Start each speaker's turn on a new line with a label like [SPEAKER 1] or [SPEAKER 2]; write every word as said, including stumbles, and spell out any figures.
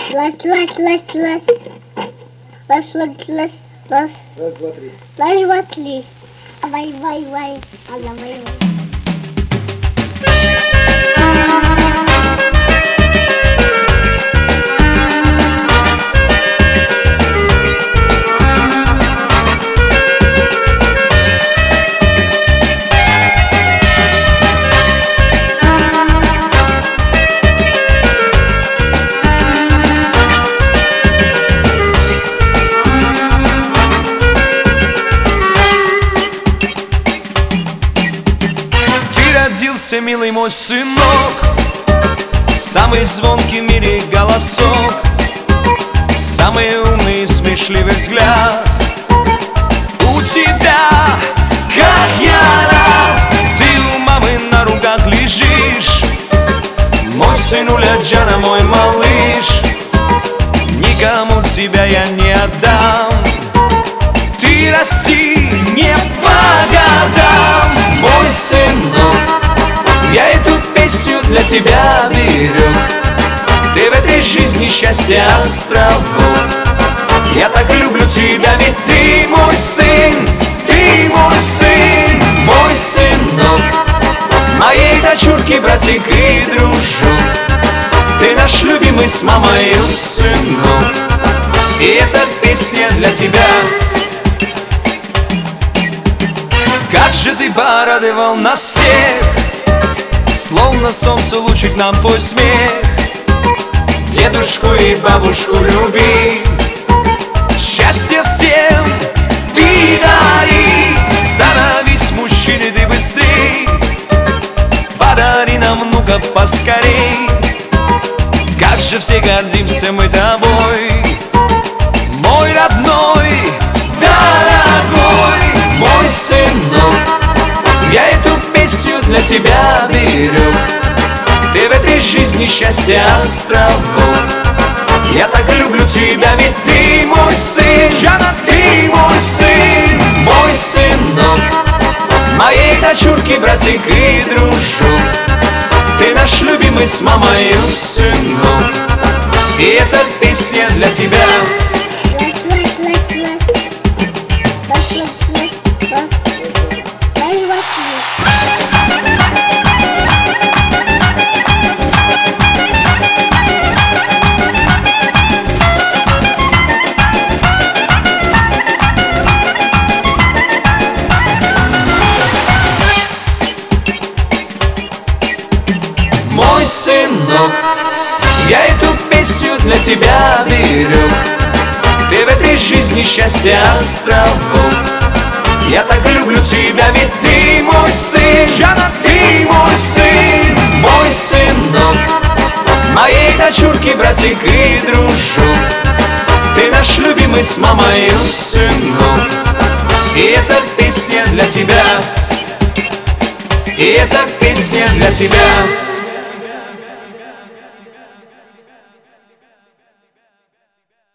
[SPEAKER 1] Лась, лась, лась, лась. Лась, лась, лась, лась.
[SPEAKER 2] Раз, два, три.
[SPEAKER 1] Лась, два, три. Вай, вай, вай. А давай, вай.
[SPEAKER 3] Родился, милый мой сынок, самый звонкий в мире голосок, самый умный и смешливый взгляд. У тебя, как я рад, ты у мамы на руках лежишь. Мой сынуля Джана, мой малыш, никому тебя я не отдам. Ты расти не по годам, мой сынок. Я эту песню для тебя беру. Ты в этой жизни счастье островок. Я так люблю тебя, ведь ты мой сын, ты мой сын, мой сынок, моей дочурки, братик и дружок. Ты наш любимый с мамой сынок, и эта песня для тебя. Как же ты порадовал нас всех, словно солнце лучик нам твой смех. Дедушку и бабушку люби, счастье всем ты дари. Становись мужчиной ты быстрей, подари нам внука поскорей. Как же все гордимся мы тобой, мой родной, дорогой, мой сынок. Я эту песню для тебя беру. Ты в этой жизни счастье островок. Я так люблю тебя, ведь ты мой сын, Джана, ты мой сын, мой сынок, моей дочурки, братик и дружок. Ты наш любимый с мамой сынок, и эта песня для тебя. Мой сынок, я эту песню для тебя беру. Ты в этой жизни счастье островок. Я так люблю тебя, ведь ты мой сын, Джана, ты мой сын, мой сынок, моей дочурки, братик и дружок. Ты наш любимый с мамой сынок, и эта песня для тебя, и эта песня для тебя.